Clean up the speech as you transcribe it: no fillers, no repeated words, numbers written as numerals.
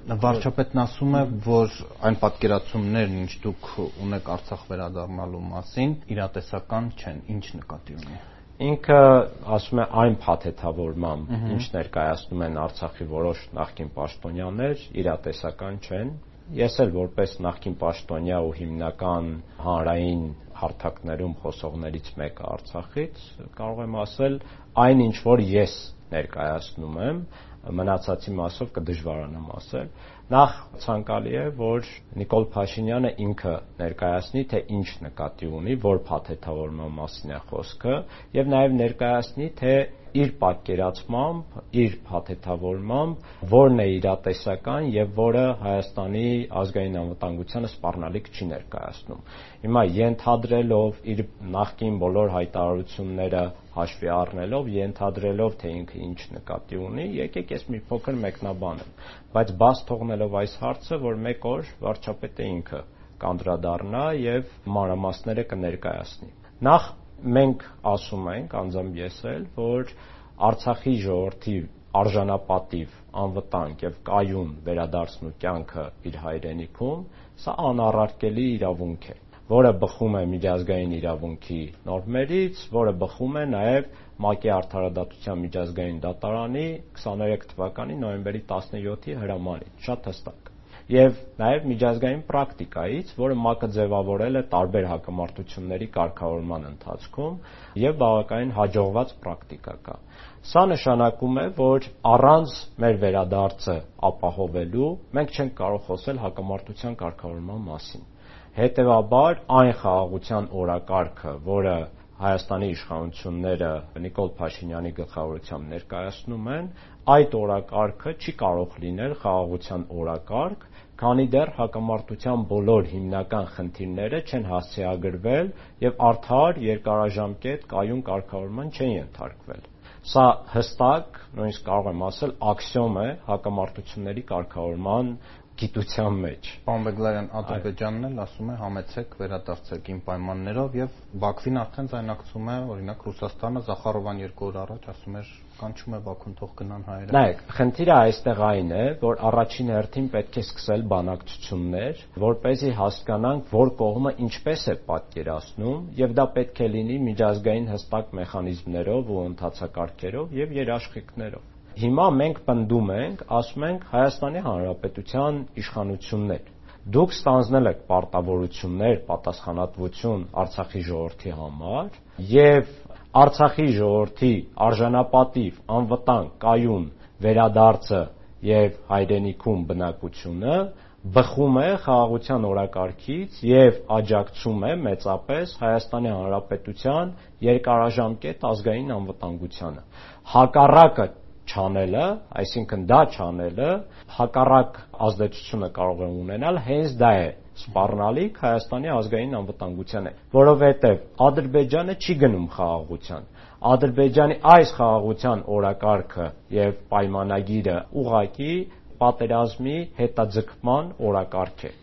Վարչապետն ասում է, որ այն պատկերացումներն, ինչ դուք ունեք Արցախ վերադառնալու մասին, իրատեսական չեն, ինչ նկատի ունի։ Ինքը ասում է այն փաթեթավորմամբ, ինչ ներկայացնում են Արցախի որոշ նախկին պաշտոնյաներ, իրատեսական չեն։ Ես էլ որպես նախկին պաշտոնյա ու հիմնական հանրային հարթակներում խոսողներից մեկը Արցախից կարող եմ ասել այն, ինչ որ ես ներկայացնում եմ, մնացածի մասով կդժվարանամ ասել։ Նախ ցանկալի է, որ Նիկոլ Փաշինյանը ինքը ներկայացնի, թե ինչ նկատի ունի, որ փաթեթավորման մասին է խոսքը, եւ նաեւ ներկայացնի, թե իր պատկերացմամբ, իր փաթեթավորմամբ որն է իրատեսական եւ որը Հայաստանի ազգային անվտանգությանը սպառնալիք չի ներկայացնում։ Հիմա ենթադրելով իր նախկին բոլոր հայտարարությունները հաշվի առնելով, ենթադրելով, թե ինքը ինչ նկատի ունի, եկեք ես մի փոքր մեկնաբանեմ, բայց բաց թողնելով այս հարցը, որ մեկ օր վարչապետը ինքը կանդրադառնա եւ մանրամասները կներկայացնի։ Նախ մենք ասում ենք, անձամբ ես էլ, որ Արցախի ժողովրդի արժանապատիվ, անվտանգ եւ կայուն վերադարձնու կյանքը իր հայրենիքում, սա անառարկելի իրավունք է, որը բխում է միջազգային իրավունքի նորմերից, որը բխում է նաեւ ՄԱԿ-ի Արդարադատության միջազգային դատարանի 23 թվականի նոյեմբերի 17-ի հրամանից, շատ հստակ։ Եվ նաև միջազգային պրակտիկայից, որը ՄԱԿ-ը ձևավորել է տարբեր հակամարտությունների կարգավորման ընթացքում եւ բավականին հաջողված պրակտիկա կա։ Սա նշանակում է, որ առանց մեր վերադարձը ապահովելու մենք չենք կարող խոսել հակամարտության կարգավորման մասին։ Հետևաբար այն խաղաղության օրակարգը, որը Հայաստանի իշխանությունները Նիկոլ Փաշինյանի գլխավորությամբ ներկայացնում են, այդ օրակարգը չի կարող լինել խաղաղության օրակարգ, քանի դեռ հակամարտության բոլոր հիմնական խնդիրները չեն հասցեագրվել եւ արդար, երկարաժամկետ, կայուն կարգավորման չեն ենթարկվել։ Սա հստակ, նույնիսկ կարող եմ ասել, աքսիոմ է հակամարտությունների կարգավորման գիտության մեջ։ Պարոն Բեգլարյան, Ադրբեջանն էլ ասում է համեցեք վերադարձեք իմ պայմաններով եւ Բաքվին արդեն ձայնակցում է, օրինակ Ռուսաստանը Զախարովան 2 օր առաջ ասում էր կանչում է Բաքուն թող գնան հայերը։ Նայեք, խնդիրը այստեղ այն է, որ առաջին հերթին պետք է սկսել բանակցություններ, որպեսզի հասկանանք, որ կողմը ինչպես է պատկերացնում եւ դա պետք է լինի միջազգային հստակ մեխանիզմներով ու ընթացակարգերով եւ երաշխիքներով։ Հիմա մենք պնդում ենք, ասում ենք Հայաստանի Հանրապետության իշխանություններ, դուք ստանձնել եք պարտավորություններ, պատասխանատվություն Արցախի ժողովրդի համար եւ Արցախի ժողովրդի արժանապատիվ, անվտանգ, կայուն վերադարձը եւ հայրենիքում բնակությունը բխում է խաղաղության օրակարգից եւ աջակցում է մեծապես Հայաստանի Հանրապետության երկարաժամկետ ազգային անվտանգությանը։ Հակառակը չանելը, այսինքն դա չանելը, հակառակ ազդեցությունը կարող է ունենալ, հենց դա է սպառնալիք Հայաստանի ազգային անվտանգությանը, որովհետև Ադրբեջանը չի գնում խաղաղության։ Ադրբեջանի այս խաղաղության օրակարգը եւ պայմանագիրը ուղղակի պատերազմի հետաձգման օրակարգ է։